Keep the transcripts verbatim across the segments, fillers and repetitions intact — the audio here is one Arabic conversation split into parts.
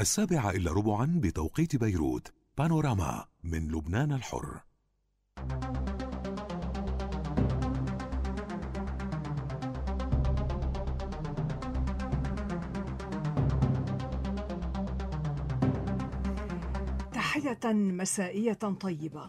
السابعة إلا ربعا بتوقيت بيروت. بانوراما من لبنان الحر. تحية مسائية طيبة.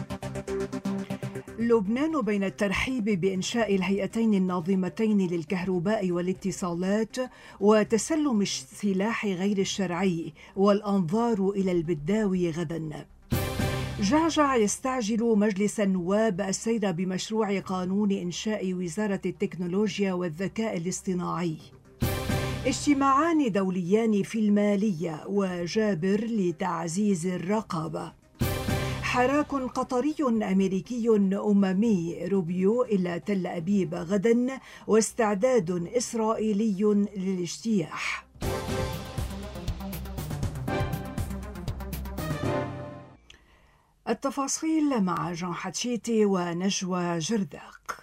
لبنان بين الترحيب بإنشاء الهيئتين الناظمتين للكهرباء والاتصالات وتسلم السلاح غير الشرعي والأنظار إلى البداوي غدا. جعجع يستعجل مجلس النواب السير بمشروع قانون إنشاء وزارة التكنولوجيا والذكاء الاصطناعي. اجتماعان دوليان في المالية وجابر لتعزيز الرقابة. حراك قطري أمريكي أممي روبيو إلى تل أبيب غدا واستعداد إسرائيلي للاجتياح. التفاصيل مع جان حتشيتي ونجوى جرداق.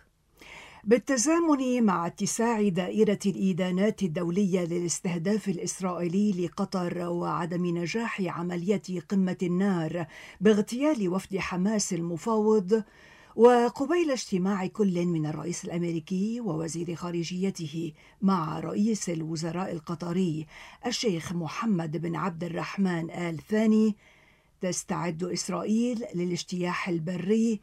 بالتزامن مع اتساع دائرة الإدانات الدولية للاستهداف الإسرائيلي لقطر وعدم نجاح عملية قمة النار باغتيال وفد حماس المفاوض، وقبيل اجتماع كل من الرئيس الأمريكي ووزير خارجيته مع رئيس الوزراء القطري الشيخ محمد بن عبد الرحمن آل ثاني، تستعد إسرائيل للاجتياح البري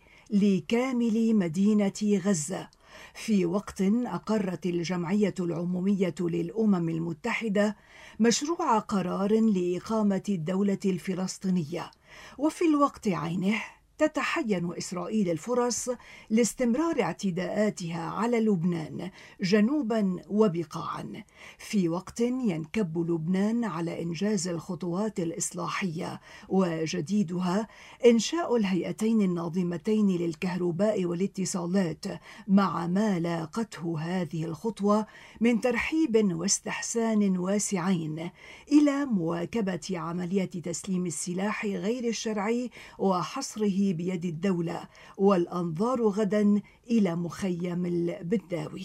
لكامل مدينة غزة، في وقت أقرت الجمعية العمومية للأمم المتحدة مشروع قرار لإقامة الدولة الفلسطينية. وفي الوقت عينه تتحين إسرائيل الفرص لاستمرار اعتداءاتها على لبنان جنوبا وبقاعا، في وقت ينكب لبنان على إنجاز الخطوات الإصلاحية، وجديدها إنشاء الهيئتين الناظمتين للكهرباء والاتصالات، مع ما لاقته هذه الخطوة من ترحيب واستحسان واسعين إلى مواكبة عملية تسليم السلاح غير الشرعي وحصره بيد الدولة، والأنظار غدا إلى مخيم البداوي.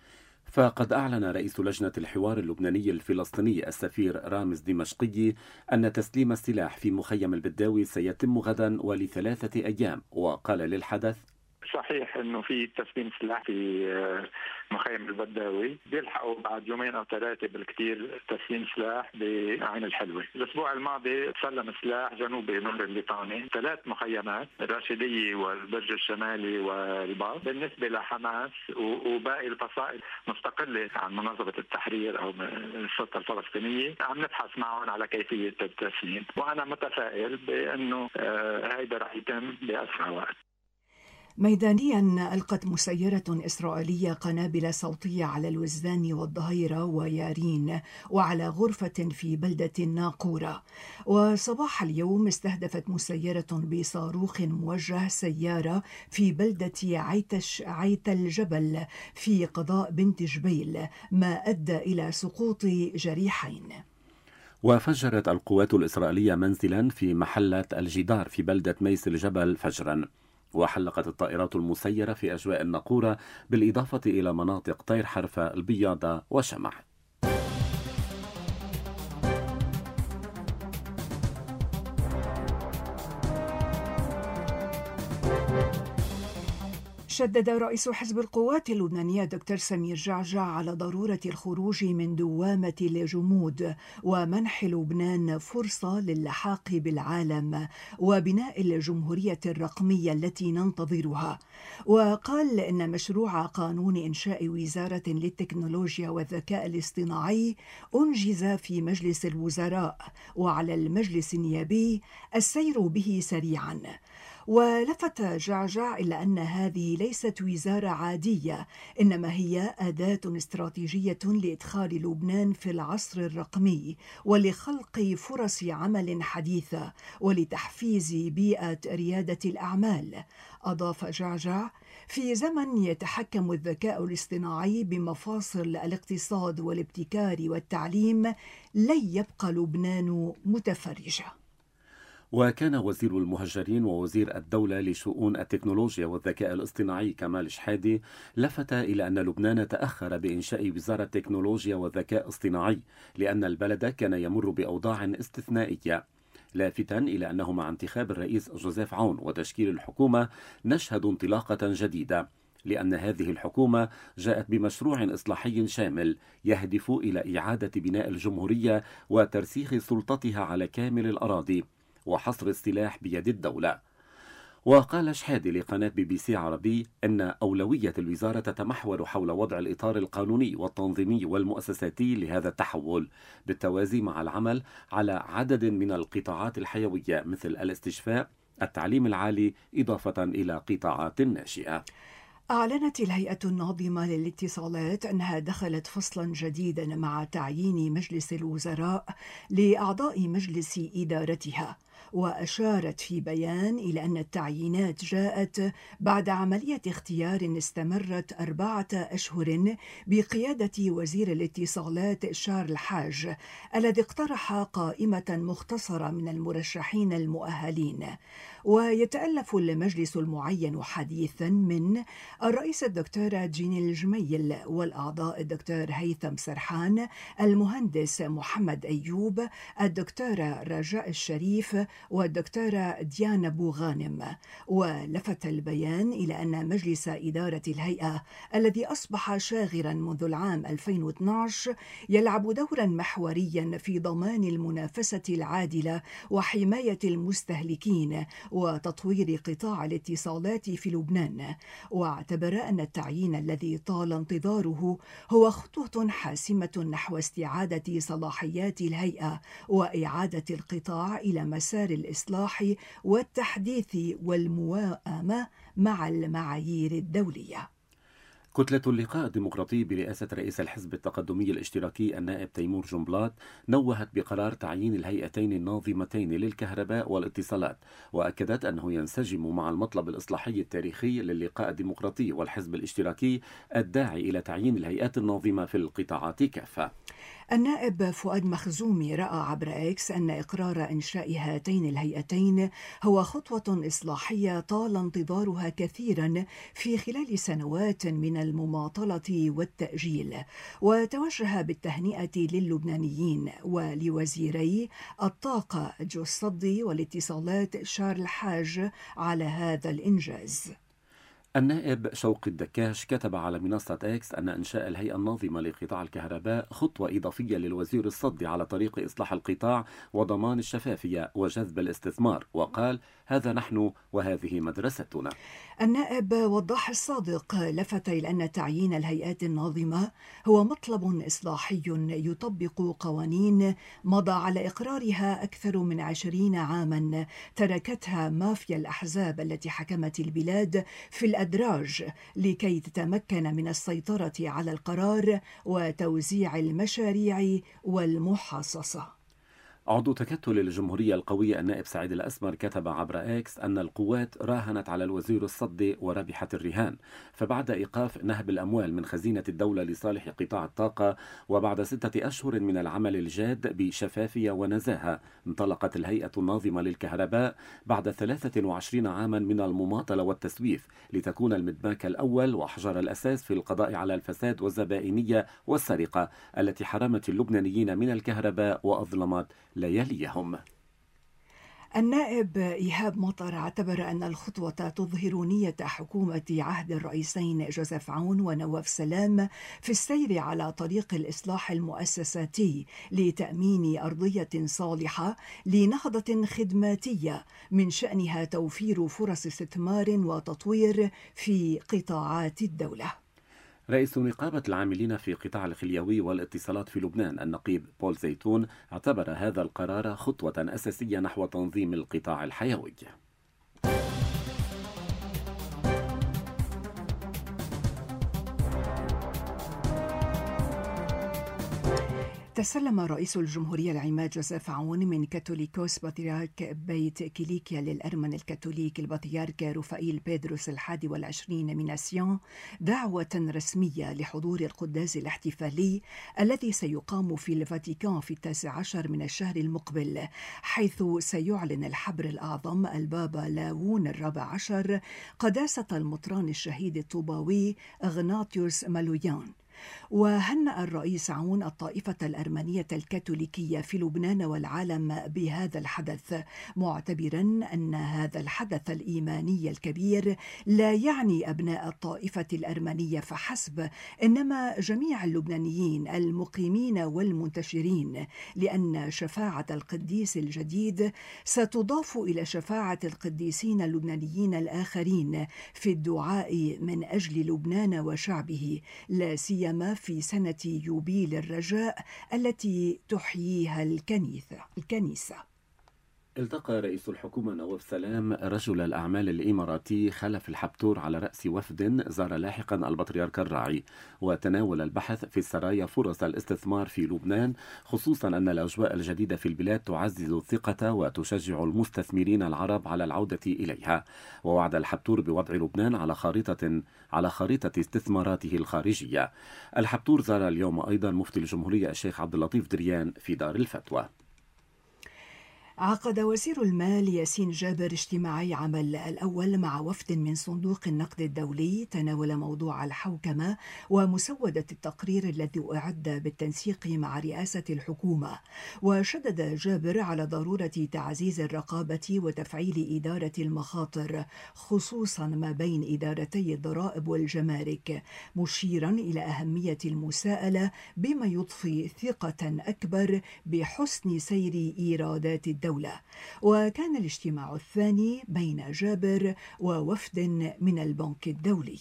فقد أعلن رئيس لجنة الحوار اللبناني الفلسطيني السفير رامز دمشقي أن تسليم السلاح في مخيم البداوي سيتم غدا ولثلاثة أيام، وقال للحدث: صحيح انه في تسليم سلاح في مخيم البداوي، بيلحقوا بعد يومين او ثلاثه بالكثير تسليم سلاح بعين الحلوه. الاسبوع الماضي تسلم سلاح جنوبي نهر الليطاني، ثلاث مخيمات، الراشديه والبرج الشمالي والباص، بالنسبه لحماس وباقي الفصائل مستقله عن منظمه التحرير او السلطه الفلسطينيه، عم نبحث معهم على كيفيه التسليم، وانا متفائل بانه هيدا رح يتم باسرع وقت. ميدانيا، ألقت مسيرة إسرائيلية قنابل صوتية على الوزدان والظهيرة ويارين وعلى غرفة في بلدة الناقورة. وصباح اليوم استهدفت مسيرة بصاروخ موجه سيارة في بلدة عيتش عيت الجبل في قضاء بنت جبيل، ما أدى إلى سقوط جريحين. وفجرت القوات الإسرائيلية منزلا في محلة الجدار في بلدة ميس الجبل فجرا. وحلقت الطائرات المسيرة في أجواء الناقورة، بالإضافة إلى مناطق طير حرفة، البياضة وشمح. شدد رئيس حزب القوات اللبنانية دكتور سمير جعجع على ضرورة الخروج من دوامة الجمود ومنح لبنان فرصة للحاق بالعالم وبناء الجمهورية الرقمية التي ننتظرها. وقال إن مشروع قانون إنشاء وزارة للتكنولوجيا والذكاء الاصطناعي أنجز في مجلس الوزراء، وعلى المجلس النيابي السير به سريعا. ولفت جعجع إلى أن هذه ليست وزارة عادية، إنما هي أداة استراتيجية لإدخال لبنان في العصر الرقمي ولخلق فرص عمل حديثة ولتحفيز بيئة ريادة الأعمال. أضاف جعجع: في زمن يتحكم الذكاء الاصطناعي بمفاصل الاقتصاد والابتكار والتعليم، لن يبقى لبنان متفرجة. وكان وزير المهجرين ووزير الدولة لشؤون التكنولوجيا والذكاء الاصطناعي كمال شحادة لفت إلى أن لبنان تأخر بإنشاء وزارة التكنولوجيا والذكاء الاصطناعي لأن البلد كان يمر بأوضاع استثنائية، لافتا إلى أنه مع انتخاب الرئيس جوزيف عون وتشكيل الحكومة نشهد انطلاقة جديدة، لأن هذه الحكومة جاءت بمشروع إصلاحي شامل يهدف إلى إعادة بناء الجمهورية وترسيخ سلطتها على كامل الأراضي وحصر السلاح بيد الدولة. وقال شحادة لقناة بي بي سي عربي أن أولوية الوزارة تتمحور حول وضع الإطار القانوني والتنظيمي والمؤسساتي لهذا التحول، بالتوازي مع العمل على عدد من القطاعات الحيوية مثل الاستشفاء، التعليم العالي، إضافة إلى قطاعات ناشئة. أعلنت الهيئة الناظمة للاتصالات أنها دخلت فصلا جديدا مع تعيين مجلس الوزراء لأعضاء مجلس إدارتها، وأشارت في بيان إلى أن التعيينات جاءت بعد عملية اختيار استمرت أربعة أشهر بقيادة وزير الاتصالات شارل حاج، الذي اقترح قائمة مختصرة من المرشحين المؤهلين. ويتألف المجلس المعين حديثا من الرئيس الدكتورة جيني الجميل والأعضاء الدكتور هيثم سرحان، المهندس محمد أيوب، الدكتورة رجاء الشريف والدكتورة ديانا بوغانم. ولفت البيان إلى أن مجلس إدارة الهيئة الذي أصبح شاغرا منذ العام ألفين واثني عشر يلعب دورا محوريا في ضمان المنافسة العادلة وحماية المستهلكين وتطوير قطاع الاتصالات في لبنان. واعتبر أن التعيين الذي طال انتظاره هو خطوة حاسمة نحو استعادة صلاحيات الهيئة وإعادة القطاع إلى مسار الإصلاح والتحديث والمواءمة مع المعايير الدولية. كتلة اللقاء الديمقراطي برئاسة رئيس الحزب التقدمي الاشتراكي النائب تيمور جنبلاط نوهت بقرار تعيين الهيئتين الناظمتين للكهرباء والاتصالات، وأكدت أنه ينسجم مع المطلب الإصلاحي التاريخي للقاء الديمقراطي والحزب الاشتراكي الداعي إلى تعيين الهيئات الناظمة في القطاعات كافة. النائب فؤاد مخزومي رأى عبر إكس أن إقرار إنشاء هاتين الهيئتين هو خطوة إصلاحية طال انتظارها كثيرا في خلال سنوات من المماطلة والتأجيل، وتوجه بالتهنئة للبنانيين ولوزيري الطاقة جو الصدي والاتصالات شارل حاج على هذا الإنجاز. النائب شوقي الدكاش كتب على منصة إكس أن إنشاء الهيئة الناظمة لقطاع الكهرباء خطوة إضافية للوزير الصدي على طريق إصلاح القطاع وضمان الشفافية وجذب الاستثمار، وقال: هذا نحن وهذه مدرستنا. النائب وضاح الصادق لفت إلى أن تعيين الهيئات الناظمة هو مطلب إصلاحي يطبق قوانين مضى على إقرارها أكثر من عشرين عاما تركتها مافيا الأحزاب التي حكمت البلاد في الأدراج لكي تتمكن من السيطرة على القرار وتوزيع المشاريع والمحاصصة. عضو تكتل الجمهورية القوية النائب سعيد الأسمر كتب عبر إكس أن القوات راهنت على الوزير الصدي وربحت الرهان، فبعد إيقاف نهب الأموال من خزينة الدولة لصالح قطاع الطاقة وبعد ستة أشهر من العمل الجاد بشفافية ونزاهة انطلقت الهيئة الناظمة للكهرباء بعد ثلاثة وعشرين عاما من المماطلة والتسويف لتكون المدماك الأول وأحجر الأساس في القضاء على الفساد والزبائنية والسرقة التي حرمت اللبنانيين من الكهرباء وأظلمت لياليهم. النائب إيهاب مطر اعتبر أن الخطوة تظهر نية حكومة عهد الرئيسين جوزيف عون ونواف سلام في السير على طريق الإصلاح المؤسساتي لتأمين أرضية صالحة لنهضة خدماتية من شأنها توفير فرص استثمار وتطوير في قطاعات الدولة. رئيس نقابة العاملين في قطاع الخليوي والاتصالات في لبنان النقيب بول زيتون اعتبر هذا القرار خطوة أساسية نحو تنظيم القطاع الحيوي. تسلم رئيس الجمهورية العماد جوزيف عون من كاثوليكوس بطريرك بيت كيليكيا للأرمن الكاثوليك البطريرك رفائيل بيدروس الحادي والعشرين من أسيون دعوة رسمية لحضور القداس الاحتفالي الذي سيقام في الفاتيكان في التاسع عشر من الشهر المقبل، حيث سيعلن الحبر الأعظم البابا لاون الرابع عشر قداسة المطران الشهيد الطوباوي إغناطيوس مالويان. وهنأ الرئيس عون الطائفة الأرمنية الكاثوليكية في لبنان والعالم بهذا الحدث، معتبرا أن هذا الحدث الإيماني الكبير لا يعني أبناء الطائفة الأرمنية فحسب، إنما جميع اللبنانيين المقيمين والمنتشرين، لأن شفاعة القديس الجديد ستضاف إلى شفاعة القديسين اللبنانيين الآخرين في الدعاء من أجل لبنان وشعبه، لا سيما في سنة يوبيل الرجاء التي تحييها الكنيسة. الكنيسة. التقى رئيس الحكومة نواف سلام رجل الأعمال الإماراتي خلف الحبتور على رأس وفد زار لاحقا البطريرك الراعي، وتناول البحث في السرايا فرص الاستثمار في لبنان، خصوصا أن الأجواء الجديدة في البلاد تعزز الثقة وتشجع المستثمرين العرب على العودة إليها. ووعد الحبتور بوضع لبنان على خارطة على خريطة استثماراته الخارجية. الحبتور زار اليوم أيضا مفتي الجمهورية الشيخ عبد اللطيف دريان في دار الفتوى. عقد وزير المال ياسين جابر اجتماعي عمل الأول مع وفد من صندوق النقد الدولي تناول موضوع الحوكمة ومسودة التقرير الذي أعد بالتنسيق مع رئاسة الحكومة. وشدد جابر على ضرورة تعزيز الرقابة وتفعيل إدارة المخاطر، خصوصا ما بين إدارتي الضرائب والجمارك، مشيرا إلى أهمية المساءلة بما يضفي ثقة أكبر بحسن سير إيرادات الدولة. الدولة. وكان الاجتماع الثاني بين جابر ووفد من البنك الدولي.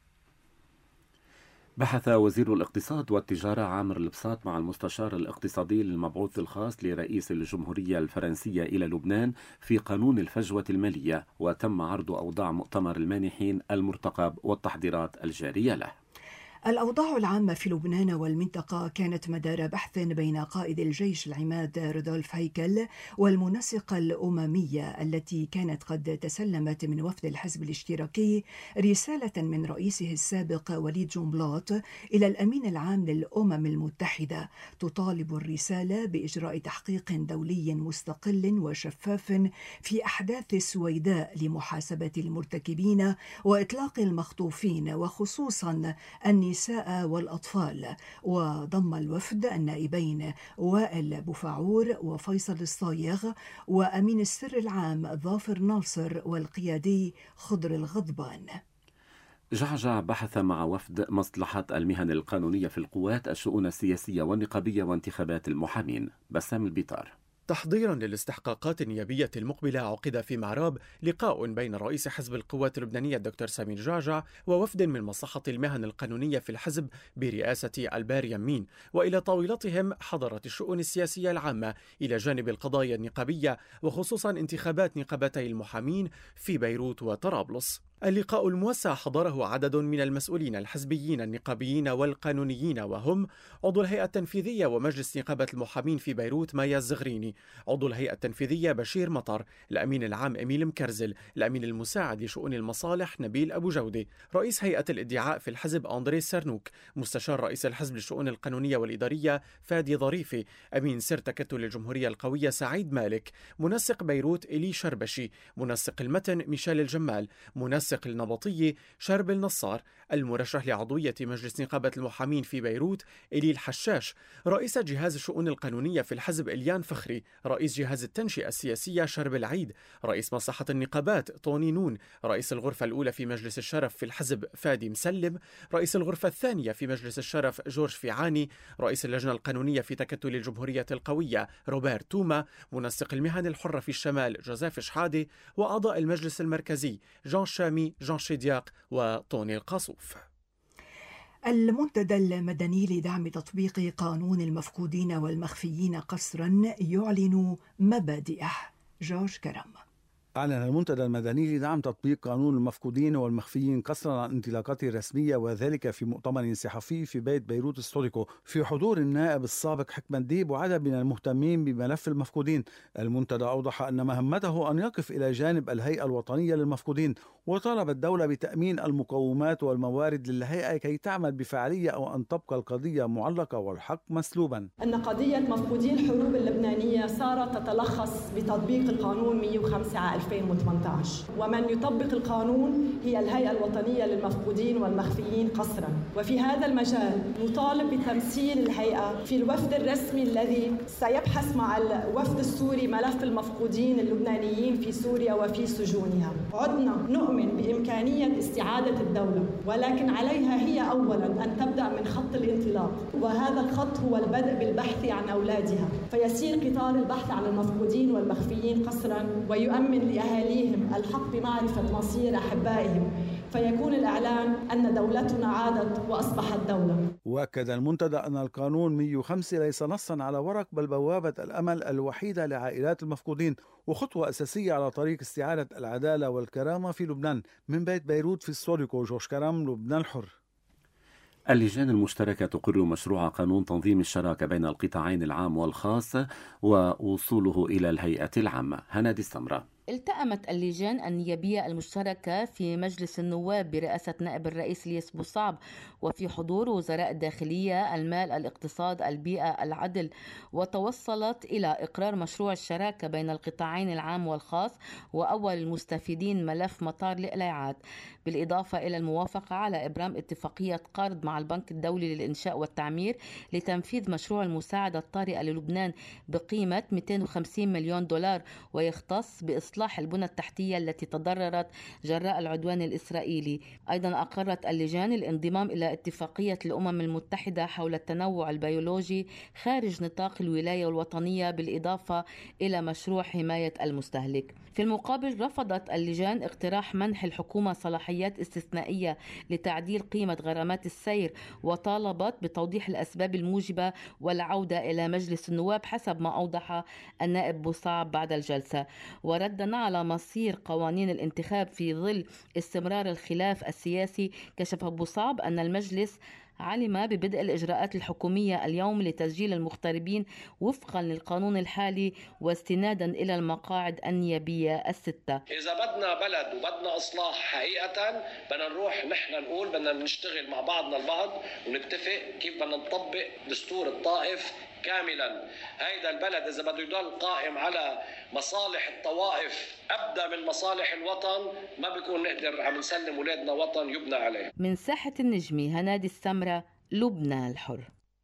بحث وزير الاقتصاد والتجارة عامر البساط مع المستشار الاقتصادي للمبعوث الخاص لرئيس الجمهورية الفرنسية إلى لبنان في قانون الفجوة المالية، وتم عرض أوضاع مؤتمر المانحين المرتقب والتحضيرات الجارية له. الأوضاع العامة في لبنان والمنطقة كانت مدار بحث بين قائد الجيش العماد رودولف هيكل والمنسقة الأممية التي كانت قد تسلمت من وفد الحزب الاشتراكي رسالة من رئيسه السابق وليد جنبلاط إلى الأمين العام للأمم المتحدة تطالب الرسالة بإجراء تحقيق دولي مستقل وشفاف في أحداث السويداء لمحاسبة المرتكبين وإطلاق المخطوفين، وخصوصا النساء والأطفال. وضم الوفد النائبين وائل بوفعور وفيصل الصايغ وأمين السر العام ظافر ناصر والقيادي خضر الغضبان. جعجع بحث مع وفد مصلحة المهن القانونية في القوات الشؤون السياسية والنقابية وانتخابات المحامين. بسام البيطار. تحضيرا للاستحقاقات النيابية المقبلة، عقد في معراب لقاء بين رئيس حزب القوات اللبنانية الدكتور سمير جعجع ووفد من مصلحة المهن القانونية في الحزب برئاسة البار يمين، وإلى طاولتهم حضرت الشؤون السياسية العامة إلى جانب القضايا النقابية، وخصوصا انتخابات نقابتي المحامين في بيروت وطرابلس. اللقاء الموسع حضره عدد من المسؤولين الحزبيين النقابيين والقانونيين، وهم عضو الهيئة التنفيذية ومجلس نقابة المحامين في بيروت مايا الزغريني، عضو الهيئة التنفيذية بشير مطر، الأمين العام إميل مكرزل، الأمين المساعد لشؤون المصالح نبيل أبو جودة، رئيس هيئة الإدعاء في الحزب أندري سرنوك، مستشار رئيس الحزب للشؤون القانونية والإدارية فادي ظريفي، أمين سر تكتل الجمهورية القوية سعيد مالك، منسق بيروت إلي شربشي، منسق المتن ميشيل الجمال، منسق النبطية شرب النصار، المرشح لعضوية مجلس نقابة المحامين في بيروت إلي الحشاش، رئيس جهاز الشؤون القانونية في الحزب إليان فخري، رئيس جهاز التنشئة السياسية شرب العيد، رئيس مصلحة النقابات طوني نون، رئيس الغرفة الأولى في مجلس الشرف في الحزب فادي مسلم، رئيس الغرفة الثانية في مجلس الشرف جورج فيعاني، رئيس اللجنة القانونية في تكتل الجمهورية القوية روبرت توما، منسق المهن الحرة في الشمال جوزيف شحادة، وأعضاء المجلس المركزي جان شامي، جان شيدياق وطوني القاصوف. المنتدى المدني لدعم تطبيق قانون المفقودين والمخفيين قسرا يعلن مبادئه. جورج كرم. أعلن المنتدى المدني دعم تطبيق قانون المفقودين والمخفيين قصرا عن انطلاقاته الرسمية، وذلك في مؤتمر صحفي في بيت بيروت ستوريكو في حضور النائب السابق حكمة ديب وعدد من المهتمين بملف المفقودين. المنتدى أوضح أن مهمته أن يقف إلى جانب الهيئة الوطنية للمفقودين، وطالب الدولة بتأمين المقومات والموارد للهيئة كي تعمل بفعالية أو أن تبقى القضية معلقة والحق مسلوبا. أن قضية مفقودي الحروب اللبنانية صارت تتلخص بتطبيق القانون مئة وخمسة على ألفين وثمانية عشر، ومن يطبق القانون هي الهيئة الوطنية للمفقودين والمخفيين قسرا. وفي هذا المجال نطالب بتمثيل الهيئة في الوفد الرسمي الذي سيبحث مع الوفد السوري ملف المفقودين اللبنانيين في سوريا وفي سجونها. عدنا نؤمن بإمكانية استعادة الدولة، ولكن عليها هي أولا أن تبدأ من خط الانطلاق، وهذا الخط هو البدء بالبحث عن أولادها، فيسير قطار البحث عن المفقودين والمخفيين قسرا ويؤمن لأهاليهم الحق بمعرفة مصير أحبائهم، فيكون الإعلان أن دولتنا عادت وأصبحت دولة. وأكد المنتدى أن القانون مئة وخمسة ليس نصا على ورق، بل بوابة الأمل الوحيدة لعائلات المفقودين، وخطوة أساسية على طريق استعادة العدالة والكرامة في لبنان. من بيت بيروت في ستوريكو، جورج كرم، لبنان الحر. اللجان المشتركة تقر مشروع قانون تنظيم الشراكة بين القطاعين العام والخاص ووصوله إلى الهيئة العامة. هنادي السمرة. التأمت اللجان النيابية المشتركة في مجلس النواب برئاسة نائب الرئيس ليس بوصعب، وفي حضور وزراء الداخلية، المال، الاقتصاد، البيئة، العدل، وتوصلت إلى إقرار مشروع الشراكة بين القطاعين العام والخاص، وأول المستفيدين ملف مطار الإقلاعات، بالإضافة إلى الموافقة على إبرام اتفاقية قرض مع البنك الدولي للإنشاء والتعمير لتنفيذ مشروع المساعدة الطارئة للبنان بقيمة مئتين وخمسين مليون دولار، ويختص بإصلاح إصلاح البنى التحتية التي تضررت جراء العدوان الإسرائيلي. أيضا أقرت اللجان الانضمام إلى اتفاقية الأمم المتحدة حول التنوع البيولوجي خارج نطاق الولاية الوطنية، بالإضافة إلى مشروع حماية المستهلك. في المقابل رفضت اللجان اقتراح منح الحكومة صلاحيات استثنائية لتعديل قيمة غرامات السير، وطالبت بتوضيح الأسباب الموجبة والعودة إلى مجلس النواب حسب ما أوضح النائب بوصعب بعد الجلسة. ورد على مصير قوانين الانتخاب في ظل استمرار الخلاف السياسي، كشف بوصعب أن المجلس علم ببدء الإجراءات الحكومية اليوم لتسجيل المغتربين وفقا للقانون الحالي واستنادا إلى المقاعد النيابية الستة. إذا بدنا بلد وبدنا إصلاح حقيقة بدنا نروح نحن نقول بدنا نشتغل مع بعضنا البعض ونتفق كيف بدنا نطبق دستور الطائف كاملا. هيدا البلد إذا بده يضل قائم على مصالح الطوائف أبدا من مصالح الوطن، ما بيكون نقدر عم نسلم ولادنا وطن يبنى عليه. من ساحة النجمي، هنادي السمرة، لبنان الحر.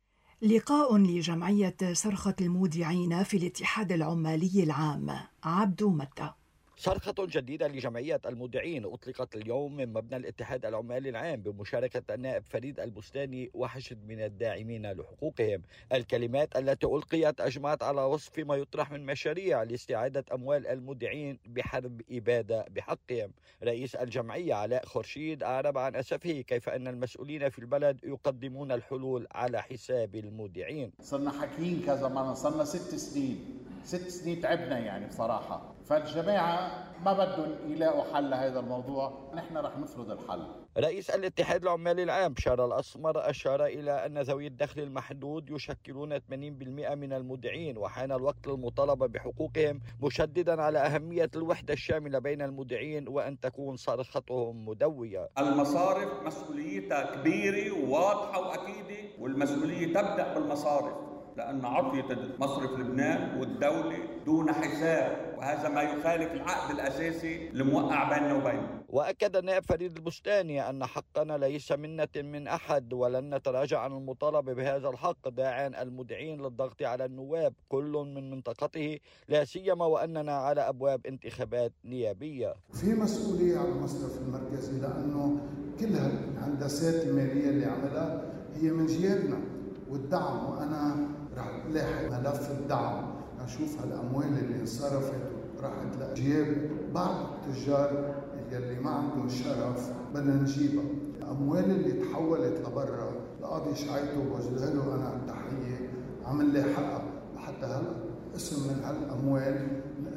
لقاء لجمعية صرخة المودعين في الاتحاد العمالي العام. عبدو متى. صرخة جديدة لجمعية المودعين أطلقت اليوم من مبنى الاتحاد العمالي العام بمشاركة النائب فريد البستاني وحشد من الداعمين لحقوقهم. الكلمات التي ألقيت أجمعت على وصف ما يطرح من مشاريع لاستعادة أموال المودعين بحرب إبادة بحقهم. رئيس الجمعية علاء خورشيد أعرب عن أسفه كيف أن المسؤولين في البلد يقدمون الحلول على حساب المودعين. صرنا حكيين كذا مرة، صرنا ست سنين ست سنين تعبنا يعني بصراحة، فالجماعة ما بدهم يلاقوا حل لهذا الموضوع، نحن رح نفرض الحل. رئيس الاتحاد العمالي العام بشار الأسمر أشار إلى أن ذوي الدخل المحدود يشكلون ثمانين بالمئة من المودعين، وحان الوقت للمطالبة بحقوقهم، مشددا على أهمية الوحدة الشاملة بين المودعين وأن تكون صرختهم مدوية. المصارف مسؤوليتها كبيرة وواضحة وأكيدة، والمسؤولية تبدأ بالمصارف، لأن عطية مصرف لبنان والدولة دون حساب، وهذا ما يخالف العقد الأساسي الموقع بيننا وبينه. وأكد النائب فريد البستاني أن حقنا ليس منة من أحد ولن نتراجع عن المطالبة بهذا الحق، داعيا المودعين للضغط على النواب كل من منطقته، لا سيما وأننا على أبواب انتخابات نيابية. في مسؤولية على المصرف المركزي، لأنه كل هالهندسات المالية اللي عملها هي من جيبنا والدعم، وأنا رح لاحق ملف الدعم أشوف هالأموال اللي انصرفت راحت لجيب بعض التجار يلي ما عندهم شرف بدنا نجيبها. الأموال اللي تحولت لبرا القاضي شعيته بوجه له أنا التحية عمل لي حقها، لحتى هلا اسم من هالأموال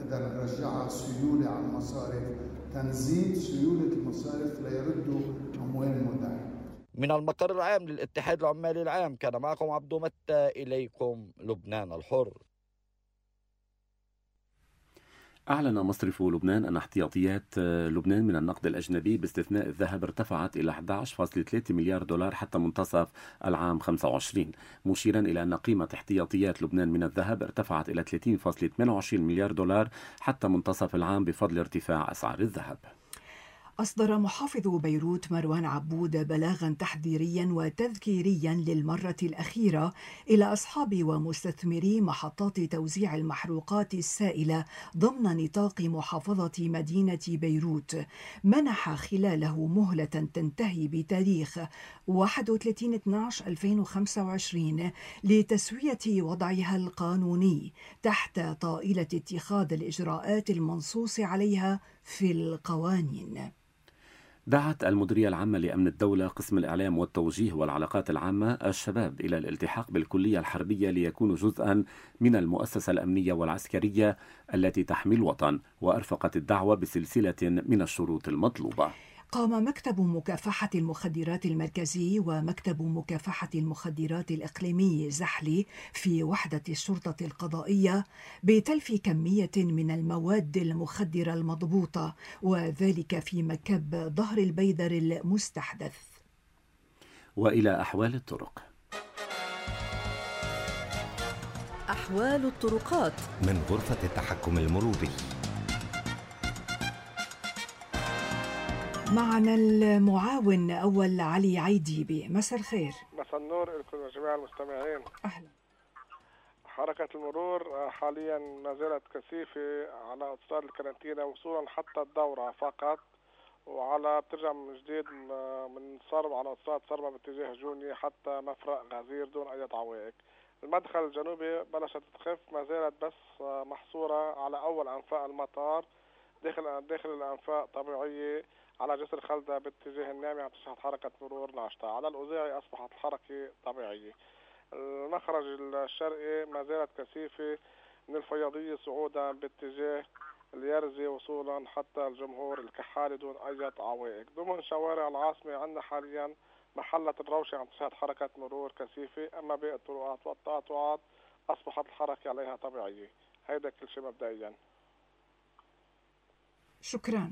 نقدر نرجعها سيولة على المصارف، تنزيد سيولة المصارف ليردوا أموال المودعين. من المقر العام للاتحاد العمالي العام كان معكم عبدو متى، إليكم لبنان الحر. أعلن مصرف لبنان أن احتياطيات لبنان من النقد الأجنبي باستثناء الذهب ارتفعت إلى أحد عشر فاصلة ثلاثة مليار دولار حتى منتصف العام خمسة وعشرين، مشيرا إلى أن قيمة احتياطيات لبنان من الذهب ارتفعت إلى ثلاثين فاصلة ثمانية وعشرين مليار دولار حتى منتصف العام بفضل ارتفاع أسعار الذهب. أصدر محافظ بيروت مروان عبود بلاغا تحذيريا وتذكيريا للمرة الأخيرة إلى أصحاب ومستثمري محطات توزيع المحروقات السائلة ضمن نطاق محافظة مدينة بيروت، منح خلاله مهلة تنتهي بتاريخ واحد وثلاثين اثني عشر ألفين وخمسة وعشرين لتسوية وضعها القانوني تحت طائلة اتخاذ الإجراءات المنصوص عليها في القوانين. دعت المديرية العامة لأمن الدولة قسم الإعلام والتوجيه والعلاقات العامة الشباب إلى الالتحاق بالكلية الحربية ليكونوا جزءا من المؤسسة الأمنية والعسكرية التي تحمي الوطن، وأرفقت الدعوة بسلسلة من الشروط المطلوبة. قام مكتب مكافحة المخدرات المركزي ومكتب مكافحة المخدرات الإقليمي زحلي في وحدة الشرطة القضائية بتلف كمية من المواد المخدرة المضبوطة، وذلك في مكب ظهر البيدر المستحدث. وإلى أحوال الطرق. أحوال الطرقات من غرفة التحكم المروري. معنا المعاون أول علي عيديبي. مساء الخير. مساء النور لكم جميع المستمعين. أهلا. حركة المرور حاليا ما زالت كثيفة على أوتوستراد الكارنتينا وصولا حتى الدورة فقط، وعلى بترجع من جديد من صرب على أوتوستراد صربة باتجاه جوني حتى مفرق غزير دون أي عوائق. المدخل الجنوبي بلشت تخف، ما زالت بس محصورة على أول أنفاق المطار، داخل داخل الأنفاق طبيعية على جسر خلدة باتجاه النامي عم تشهد حركة مرور ناشطة. على الأوزاعي أصبحت الحركة طبيعية. المخرج الشرقي ما زالت كثيفة من الفياضية صعودا باتجاه اليرزي وصولا حتى الجمهور الكحالي دون أي عوائق. ضمن شوارع العاصمة عندنا حاليا محلة الروشة عم تشهد حركة مرور كثيفة، أما باقي الطرقات والتقاطعات أصبحت الحركة عليها طبيعية. هيدا كل شيء مبدئيا. شكرا.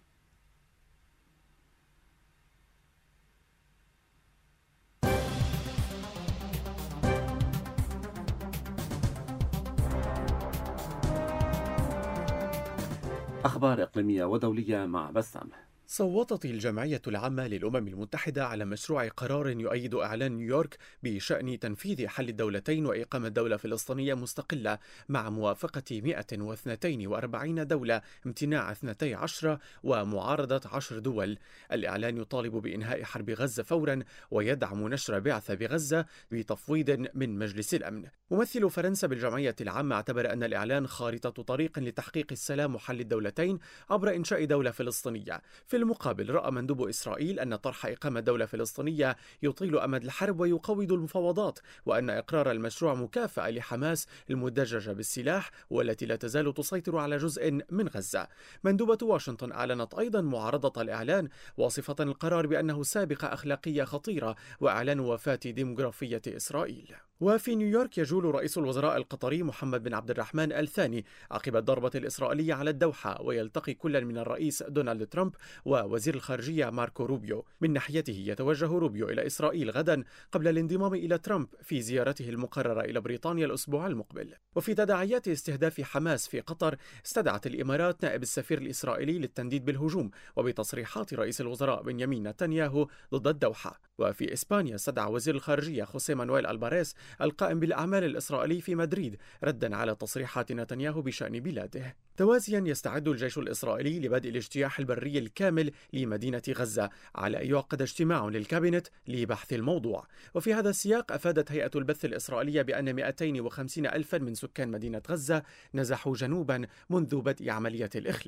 أخبار إقليمية ودولية مع بسام. صوتت الجمعية العامة للأمم المتحدة على مشروع قرار يؤيد إعلان نيويورك بشأن تنفيذ حل الدولتين وإقامة دولة فلسطينية مستقلة مع موافقة مئة واثنين وأربعين دولة، امتناع اثنتي عشرة ومعارضة عشر دول. الإعلان يطالب بإنهاء حرب غزة فورا ويدعم نشر بعثة بغزة بتفويض من مجلس الأمن. ممثل فرنسا بالجمعية العامة اعتبر أن الإعلان خارطة طريق لتحقيق السلام وحل الدولتين عبر إنشاء دولة فلسطينية. في المقابل رأى مندوب إسرائيل أن طرح إقامة دولة فلسطينية يطيل أمد الحرب ويقوض المفاوضات، وأن إقرار المشروع مكافأة لحماس المدججة بالسلاح والتي لا تزال تسيطر على جزء من غزة. مندوبة واشنطن أعلنت أيضا معارضة الإعلان، واصفة القرار بأنه سابقة أخلاقية خطيرة وإعلان وفاة ديموغرافية إسرائيل. وفي نيويورك يجول رئيس الوزراء القطري محمد بن عبد الرحمن الثاني عقب الضربة الإسرائيلية على الدوحة، ويلتقي كل من الرئيس دونالد ترامب ووزير الخارجية ماركو روبيو. من ناحيته يتوجه روبيو إلى إسرائيل غدا قبل الانضمام إلى ترامب في زيارته المقررة إلى بريطانيا الأسبوع المقبل. وفي تداعيات استهداف حماس في قطر، استدعت الإمارات نائب السفير الإسرائيلي للتنديد بالهجوم وبتصريحات رئيس الوزراء بنيامين نتنياهو ضد الدوحة. وفي إسبانيا استدعى وزير الخارجية خوسيه مانويل ألباريس القائم بالأعمال الإسرائيلي في مدريد ردا على تصريحات نتنياهو بشأن بلاده. توازيا يستعد الجيش الإسرائيلي لبدء الاجتياح البري الكامل لمدينة غزة، على أن يعقد اجتماع للكابينت لبحث الموضوع. وفي هذا السياق أفادت هيئة البث الإسرائيلية بأن مئتين وخمسين ألفا من سكان مدينة غزة نزحوا جنوبا منذ بدء عملية الإخلاء.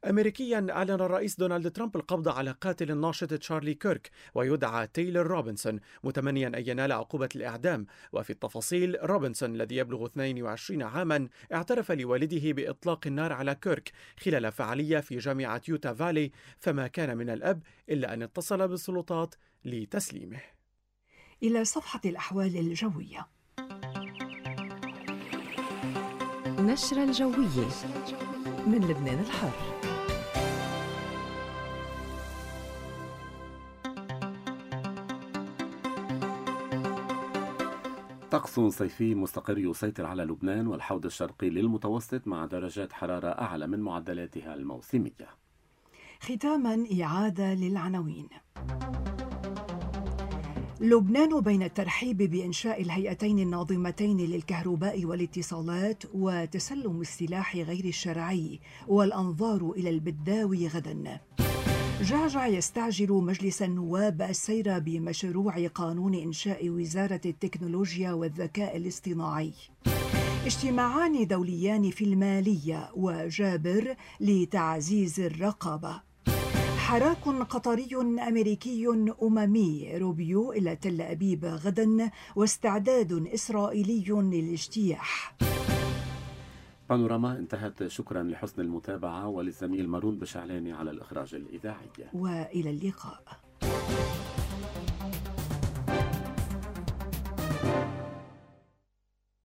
أمريكيا أعلن الرئيس دونالد ترامب القبض على قاتل الناشط تشارلي كيرك ويدعى تايلر روبنسون، متمنيا أن ينال عقوبة الإعدام. وفي التفاصيل، روبنسون الذي يبلغ اثنين وعشرين عاما اعترف لوالده بإطلاق النار على كيرك خلال فعالية في جامعة يوتا فالي، فما كان من الأب إلا أن اتصل بالسلطات لتسليمه. إلى صفحة الأحوال الجوية. نشرة الجوية من لبنان الحر. طقس صيفي مستقر يسيطر على لبنان والحوض الشرقي للمتوسط مع درجات حرارة أعلى من معدلاتها الموسمية. ختاما إعادة للعناوين. لبنان بين الترحيب بإنشاء الهيئتين الناظمتين للكهرباء والاتصالات وتسلم السلاح غير الشرعي، والأنظار إلى البداوي غدا. جعجع يستعجل مجلس النواب السير بمشروع قانون إنشاء وزارة التكنولوجيا والذكاء الاصطناعي. اجتماعان دوليان في المالية وجابر لتعزيز الرقابة. حراك قطري أمريكي أممي، روبيو إلى تل أبيب غدا، واستعداد إسرائيلي للاجتياح. بانوراما انتهت. شكرا لحسن المتابعة وللزميل مارون بشعلاني على الإخراج الإذاعي، وإلى اللقاء.